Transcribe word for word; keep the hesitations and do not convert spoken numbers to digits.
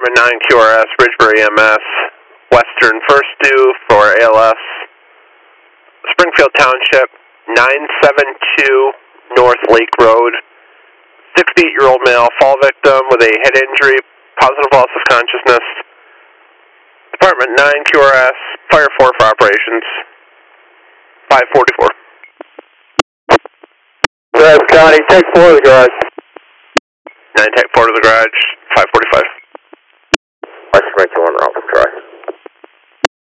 Department nine Q R S, Bridgebury E M S, Western First Due for A L S, Springfield Township, nine seven two North Lake Road, sixty-eight-year-old male, fall victim with a head injury, positive loss of consciousness. Department nine Q R S, Fire four for operations, five forty-four. Travis County, take four to the garage. nine, take four to the garage, five forty-five.